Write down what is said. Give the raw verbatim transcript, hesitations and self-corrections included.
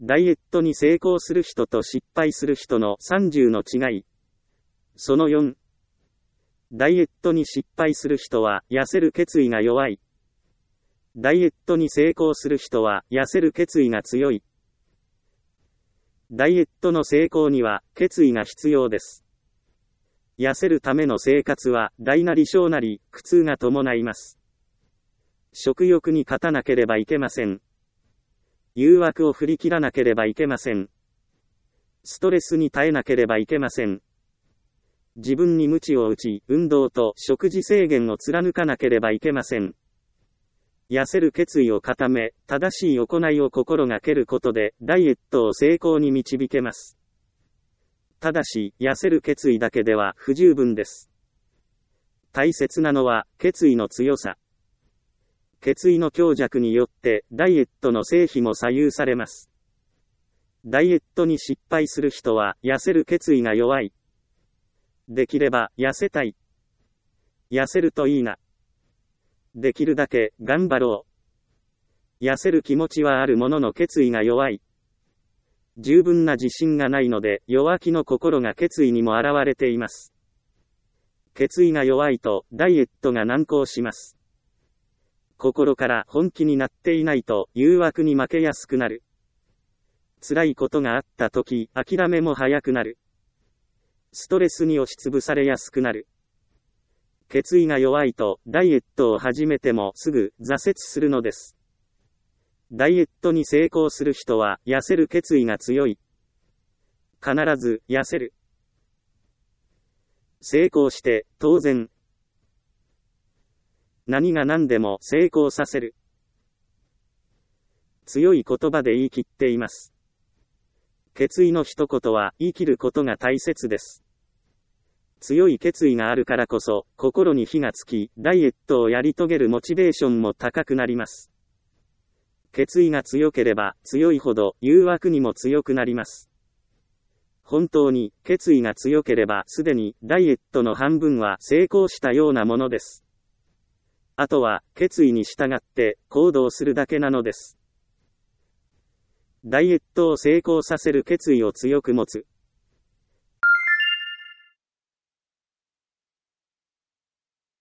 ダイエットに成功する人と失敗する人のさんじゅうの違い。そのよん。ダイエットに失敗する人は痩せる決意が弱い。ダイエットに成功する人は痩せる決意が強い。ダイエットの成功には決意が必要です。痩せるための生活は大なり小なり苦痛が伴います。食欲に勝たなければいけません。誘惑を振り切らなければいけません。ストレスに耐えなければいけません。自分に鞭を打ち、運動と食事制限を貫かなければいけません。痩せる決意を固め、正しい行いを心がけることで、ダイエットを成功に導けます。ただし、痩せる決意だけでは不十分です。大切なのは、決意の強さ。決意の強弱によって、ダイエットの成否も左右されます。ダイエットに失敗する人は、痩せる決意が弱い。できれば、痩せたい。痩せるといいな。できるだけ、頑張ろう。痩せる気持ちはあるものの決意が弱い。十分な自信がないので、弱気の心が決意にも現れています。決意が弱いと、ダイエットが難航します。心から本気になっていないと、誘惑に負けやすくなる。辛いことがあったとき、諦めも早くなる。ストレスに押しつぶされやすくなる。決意が弱いと、ダイエットを始めてもすぐ挫折するのです。ダイエットに成功する人は、痩せる決意が強い。必ず、痩せる。成功して、当然。何が何でも成功させる。強い言葉で言い切っています。決意の一言は、言い切ることが大切です。強い決意があるからこそ、心に火がつき、ダイエットをやり遂げるモチベーションも高くなります。決意が強ければ、強いほど、誘惑にも強くなります。本当に、決意が強ければ、すでに、ダイエットの半分は成功したようなものです。あとは、決意に従って、行動するだけなのです。ダイエットを成功させる決意を強く持つ。